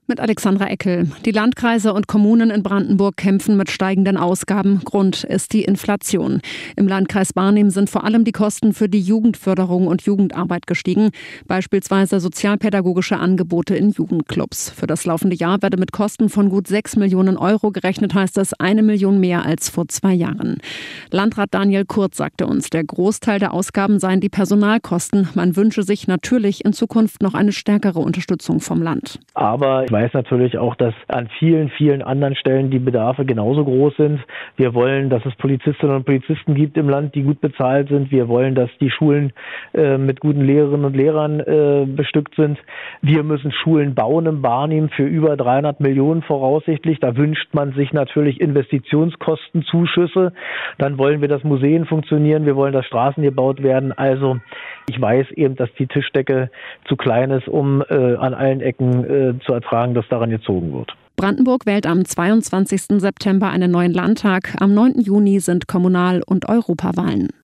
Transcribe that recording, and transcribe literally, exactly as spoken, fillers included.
Mit Alexandra Eckel. Die Landkreise und Kommunen in Brandenburg kämpfen mit steigenden Ausgaben. Grund ist die Inflation. Im Landkreis Barnim sind vor allem die Kosten für die Jugendförderung und Jugendarbeit gestiegen. Beispielsweise sozialpädagogische Angebote in Jugendclubs. Für das laufende Jahr werde mit Kosten von gut sechs Millionen Euro gerechnet, heißt es eine Million mehr als vor zwei Jahren. Landrat Daniel Kurz sagte uns, der Großteil der Ausgaben seien die Personalkosten. Man wünsche sich natürlich in Zukunft noch eine stärkere Unterstützung vom Land. Aber ich weiß natürlich auch, dass an vielen, vielen anderen Stellen die Bedarfe genauso groß sind. Wir wollen, dass es Polizistinnen und Polizisten gibt im Land, die gut bezahlt sind. Wir wollen, dass die Schulen äh, mit guten Lehrerinnen und Lehrern äh, bestückt sind. Wir müssen Schulen bauen im Barnim für über dreihundert Millionen voraussichtlich. Da wünscht man sich natürlich Investitionskostenzuschüsse. Dann wollen wir, dass Museen funktionieren. Wir wollen, dass Straßen gebaut werden. Also ich weiß eben, dass die Tischdecke zu klein ist, um äh, an allen Ecken äh, zu ertragen, dass daran gezogen wird. Brandenburg wählt am zweiundzwanzigsten September einen neuen Landtag. Am neunten Juni sind Kommunal- und Europawahlen.